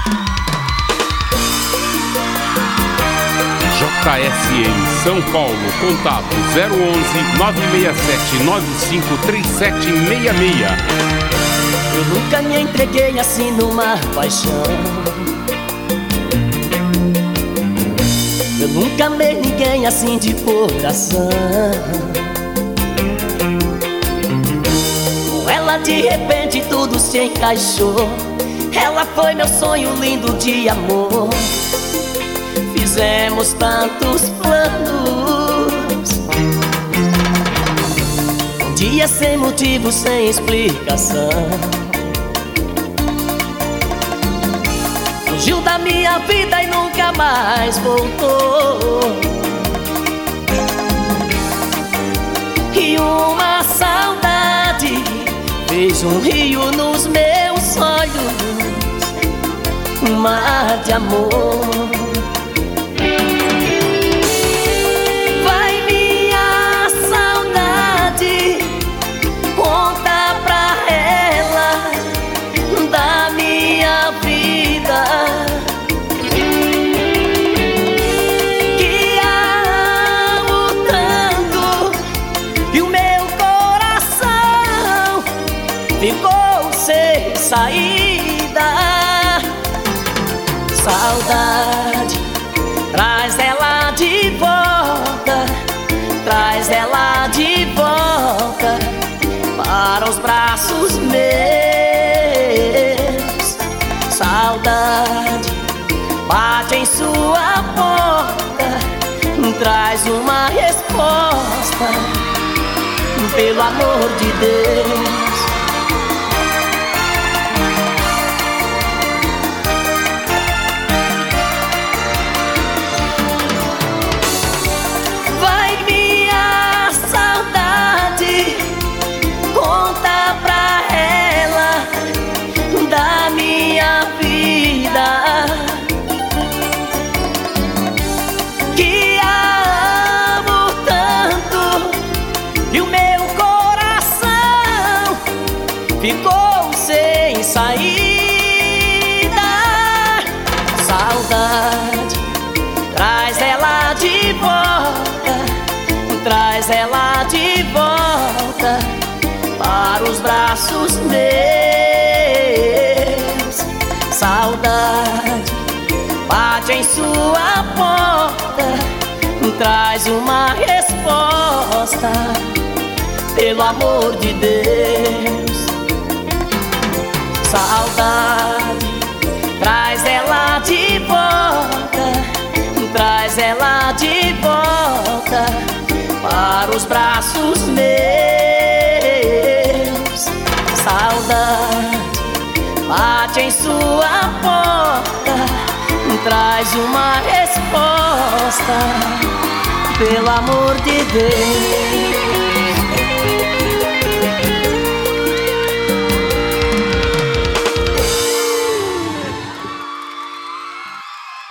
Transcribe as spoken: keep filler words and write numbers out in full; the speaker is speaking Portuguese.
J S M São Paulo, contato zero onze, nove seis sete, nove cinco três sete seis seis. Eu nunca me entreguei assim numa paixão. Eu nunca amei ninguém assim de coração. Com ela de repente tudo se encaixou. Ela foi meu sonho lindo de amor. Fizemos tantos planos. Um dia sem motivo, sem explicação, fugiu da minha vida e nunca mais voltou. E uma saudade fez um rio nos meus olhos, um mar de amor. Vai minha saudade, conta pra ela da minha vida, que amo tanto e o meu coração ficou sem saída. Saudade, traz ela de volta, traz ela de volta para os braços meus. Saudade, bate em sua porta, traz uma resposta, pelo amor de Deus. Que amo tanto e o meu coração ficou sem saída. Saudade, traz ela de volta, traz ela de volta para os braços meus. Saudade, bate em sua porta, traz uma resposta, pelo amor de Deus. Saudade, traz ela de volta, traz ela de volta para os braços meus. Saudade, bate em sua porta, traz uma resposta, pelo amor de Deus.